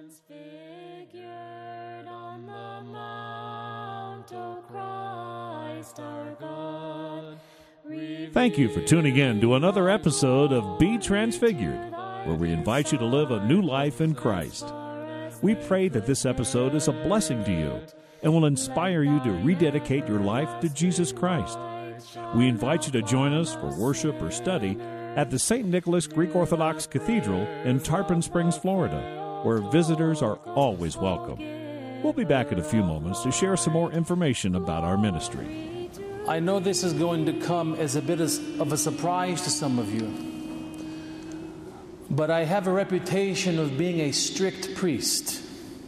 transfigured on the mount, O Christ our God. Thank you for tuning in to another episode of Be Transfigured, where we invite you to live a new life in Christ. We pray that this episode is a blessing to you and will inspire you to rededicate your life to Jesus Christ. We invite you to join us for worship or study at the St. Nicholas Greek Orthodox Cathedral in Tarpon Springs, Florida, where visitors are always welcome. We'll be back in a few moments to share some more information about our ministry. I know this is going to come as a bit of a surprise to some of you, but I have a reputation of being a strict priest.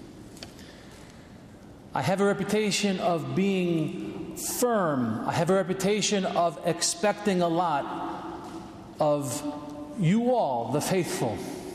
I have a reputation of being firm. I have a reputation of expecting a lot of you all, the faithful.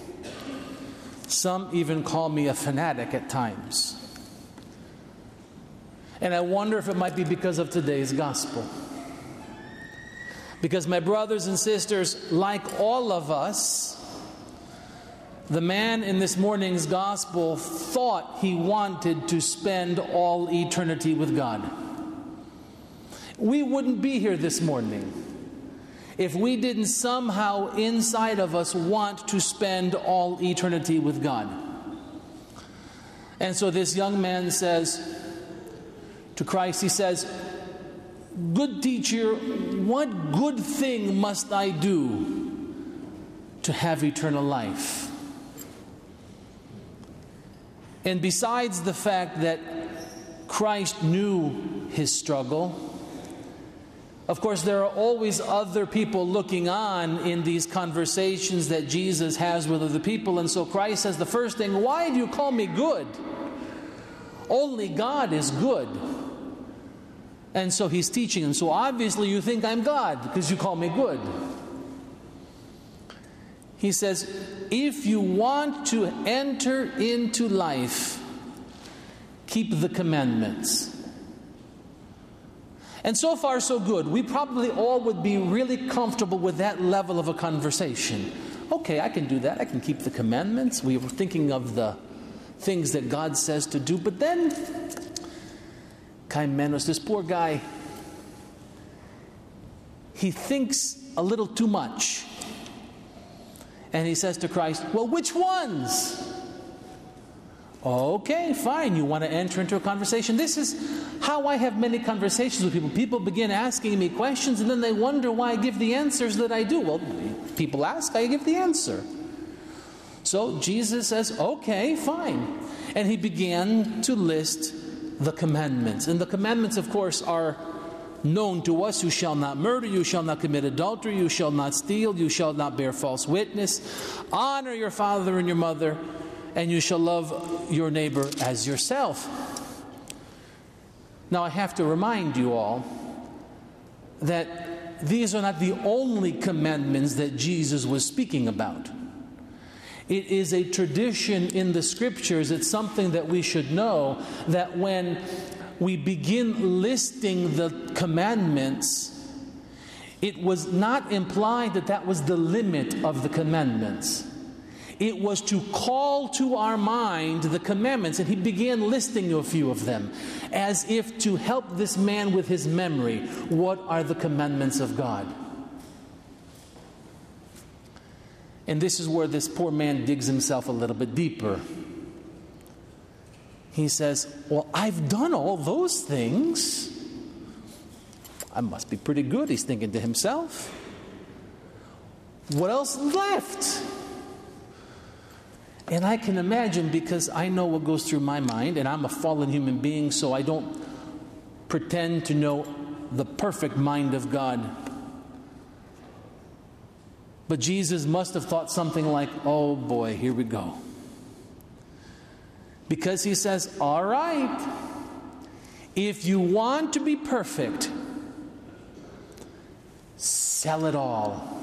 Some even call me a fanatic at times. And I wonder if it might be because of today's gospel. Because my brothers and sisters, like all of us, the man in this morning's gospel thought he wanted to spend all eternity with God. We wouldn't be here this morning if we didn't somehow inside of us want to spend all eternity with God. And so this young man says to Christ, he says, "Good teacher, what good thing must I do to have eternal life?" And besides the fact that Christ knew his struggle, of course, there are always other people looking on in these conversations that Jesus has with other people. And so Christ says the first thing, "Why do you call me good? Only God is good." And so he's teaching him. So obviously you think I'm God because you call me good. He says, if you want to enter into life, keep the commandments. And so far, so good. We probably all would be really comfortable with that level of a conversation. Okay, I can do that. I can keep the commandments. We were thinking of the things that God says to do. But then, Kaimenos, this poor guy, he thinks a little too much. And he says to Christ, "Well, which ones?" Okay, fine. You want to enter into a conversation. This is how I have many conversations with people. People begin asking me questions and then they wonder why I give the answers that I do. Well, people ask, I give the answer. So Jesus says, okay, fine. And he began to list the commandments. And the commandments, of course, are known to us. You shall not murder, you shall not commit adultery, you shall not steal, you shall not bear false witness, honor your father and your mother, and you shall love your neighbor as yourself. Now I have to remind you all that these are not the only commandments that Jesus was speaking about. It is a tradition in the scriptures, it's something that we should know, that when we begin listing the commandments, it was not implied that that was the limit of the commandments. It was to call to our mind the commandments, and he began listing a few of them, as if to help this man with his memory. What are the commandments of God? And this is where this poor man digs himself a little bit deeper. He says, well, I've done all those things. I must be pretty good, he's thinking to himself. What else is left? And I can imagine, because I know what goes through my mind, and I'm a fallen human being, so I don't pretend to know the perfect mind of God. But Jesus must have thought something like, oh boy, here we go. Because he says, all right, if you want to be perfect, sell it all.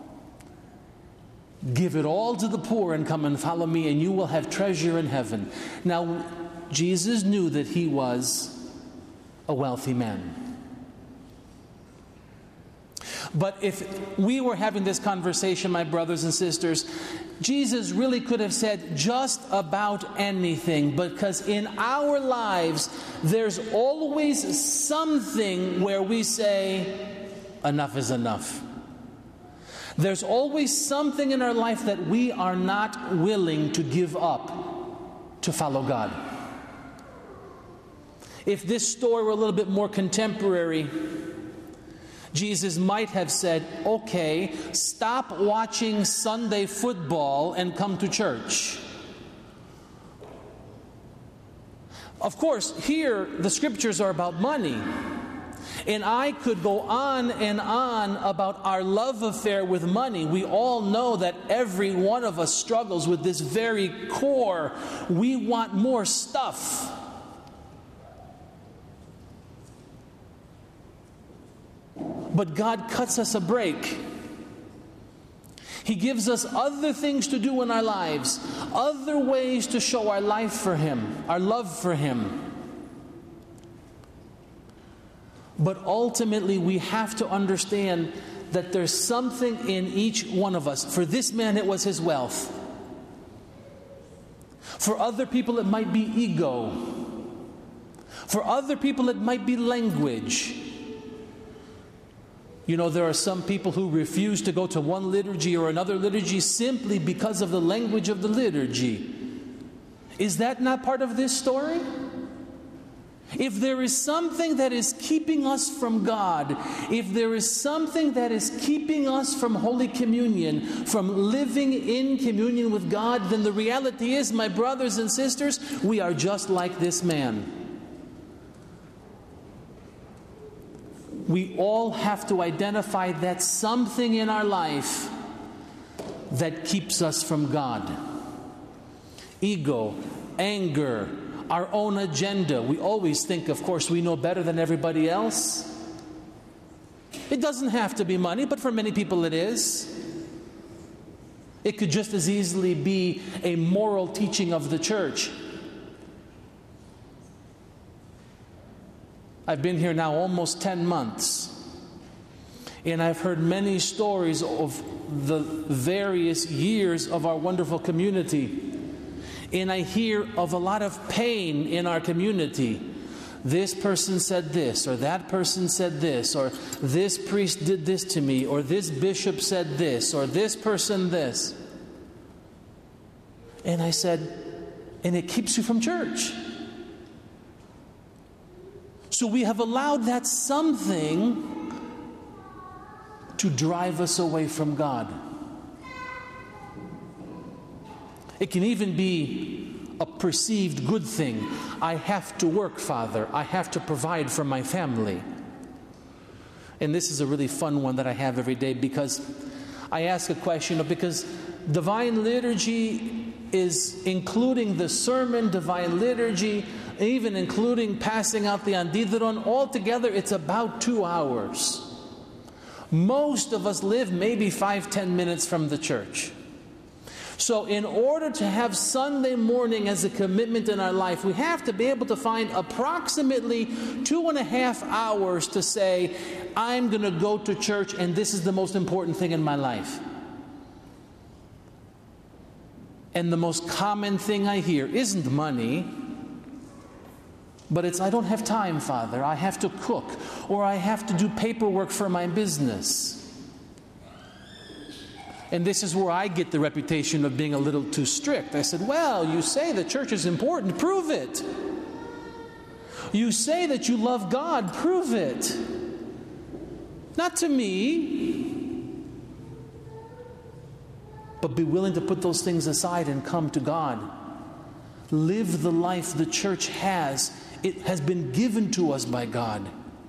Give it all to the poor and come and follow me, and you will have treasure in heaven. Now, Jesus knew that he was a wealthy man. But if we were having this conversation, my brothers and sisters, Jesus really could have said just about anything, because in our lives, there's always something where we say, enough is enough. There's always something in our life that we are not willing to give up to follow God. If this story were a little bit more contemporary, Jesus might have said, okay, stop watching Sunday football and come to church. Of course, here the scriptures are about money. And I could go on and on about our love affair with money. We all know that every one of us struggles with this very core. We want more stuff. But God cuts us a break. He gives us other things to do in our lives, other ways to show our life for Him, our love for Him. But ultimately, we have to understand that there's something in each one of us. For this man, it was his wealth. For other people, it might be ego. For other people, it might be language. You know, there are some people who refuse to go to one liturgy or another liturgy simply because of the language of the liturgy. Is that not part of this story? If there is something that is keeping us from God, if there is something that is keeping us from Holy Communion, from living in communion with God, then the reality is, my brothers and sisters, we are just like this man. We all have to identify that something in our life that keeps us from God. Ego, anger, our own agenda. We always think, of course, we know better than everybody else. It doesn't have to be money, but for many people it is. It could just as easily be a moral teaching of the church. I've been here now almost 10 months. And I've heard many stories of the various years of our wonderful community. And I hear of a lot of pain in our community. This person said this, or that person said this, or this priest did this to me, or this bishop said this, or this person this. And I said, and it keeps you from church. So we have allowed that something to drive us away from God. It can even be a perceived good thing. I have to work, Father. I have to provide for my family. And this is a really fun one that I have every day, because I ask a question, because Divine Liturgy is including the sermon, Divine Liturgy, even including passing out the Andidron. Altogether, it's about 2 hours. Most of us live maybe 5-10 minutes from the church. So in order to have Sunday morning as a commitment in our life, we have to be able to find approximately 2.5 hours to say, I'm going to go to church and this is the most important thing in my life. And the most common thing I hear isn't money, but it's, I don't have time, Father. I have to cook, or I have to do paperwork for my business. And this is where I get the reputation of being a little too strict. I said, well, you say the church is important. Prove it. You say that you love God. Prove it. Not to me. But be willing to put those things aside and come to God. Live the life the church has. It has been given to us by God.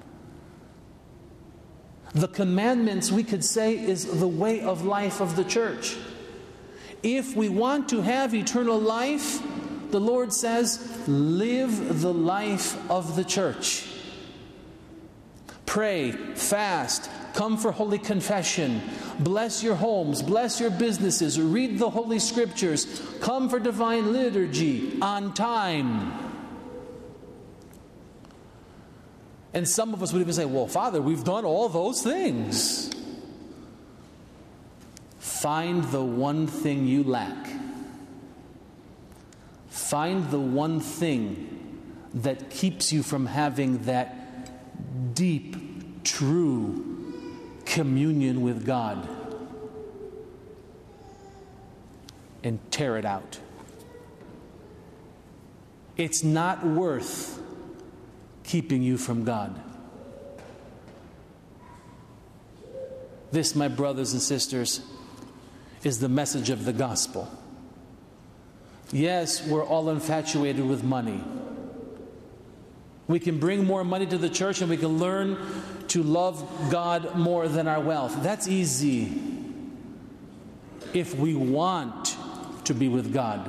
The commandments, we could say, is the way of life of the church. If we want to have eternal life, the Lord says, live the life of the church. Pray, fast, come for Holy Confession, bless your homes, bless your businesses, read the Holy Scriptures, come for Divine Liturgy on time. And some of us would even say, well, Father, we've done all those things. Find the one thing you lack. Find the one thing that keeps you from having that deep, true communion with God, and tear it out. It's not worth keeping you from God. This, my brothers and sisters, is the message of the gospel. Yes, we're all infatuated with money. We can bring more money to the church and we can learn to love God more than our wealth. That's easy if we want to be with God.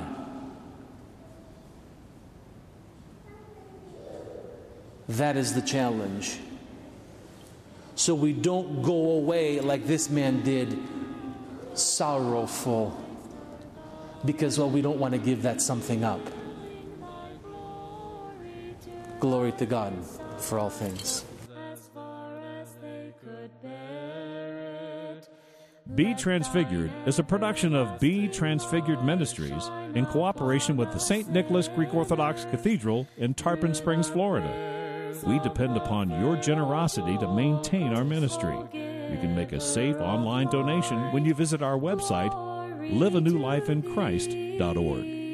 That is the challenge. So we don't go away like this man did, sorrowful, because, well, we don't want to give that something up. Glory to God for all things. Be Transfigured is a production of Be Transfigured Ministries in cooperation with the St. Nicholas Greek Orthodox Cathedral in Tarpon Springs, Florida. We depend upon your generosity to maintain our ministry. You can make a safe online donation when you visit our website, liveanewlifeinchrist.org.